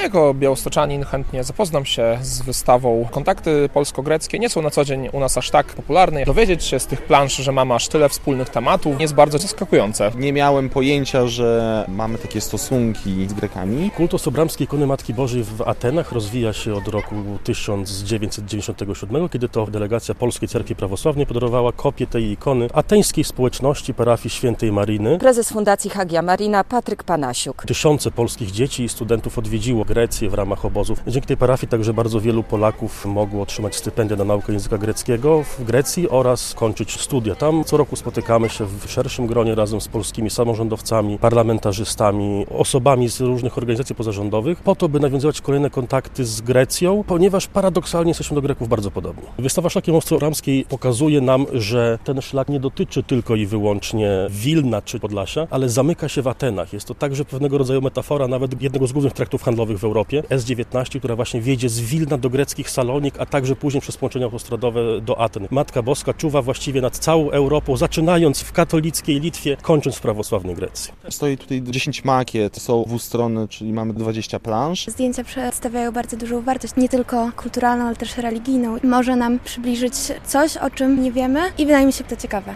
jako białostoczanin chętnie zapoznam się z wystawą. Kontakty polsko-greckie nie są na co dzień u nas aż tak popularne. Dowiedzieć się z tych plansz, że mamy aż tyle wspólnych tematów, jest bardzo zaskakujące. Nie miałem pojęcia, że mamy takie stosunki z Grekami. Kult Osobramskiej Ikony Matki Bożej w Atenach rozwija się od roku 1997, kiedy to delegacja Polskiej Cerkwi Prawosławnej podarowała kopię tej ikony ateńskiej społeczności parafii Świętej Maryny. Prezes Fundacji Hagia Marina Patryk Panasiuk. Tysiące polskich dzieci i studentów odwiedziło Grecję w ramach obozów. Dzięki tej parafii także bardzo wielu Polaków mogło otrzymać stypendia na naukę języka greckiego w Grecji oraz kończyć studia. Tam co roku spotykamy się w szerszym gronie razem z polskimi samorządowcami, parlamentarzystami, osobami z różnych organizacji pozarządowych po to, by nawiązywać kolejne kontakty z Grecją, ponieważ paradoksalnie jesteśmy do Greków bardzo podobni. Wystawa Szlakiem Ostroramskiej pokazuje nam, że ten szlak nie dotyczy tylko i wyłącznie Wilna czy Podlasia, ale zamyka się w Atenach. Jest to także pewnego rodzaju metafora nawet jednego z głównych traktów handlowych w Europie, S19, która właśnie wjedzie z Wilna do greckich Salonik, a także później przez połączenia autostradowe do Aten. Matka Boska czuwa właściwie nad całą Europą, zaczynając w katolickiej Litwie, kończąc w prawosławnej Grecji. Stoi tutaj 10 makiet, są dwustronne, czyli mamy 20 plansz. Zdjęcia przedstawiają bardzo dużą wartość, nie tylko kulturalną, ale też religijną. Może nam przybliżyć coś, o czym nie wiemy i wydaje mi się to ciekawe.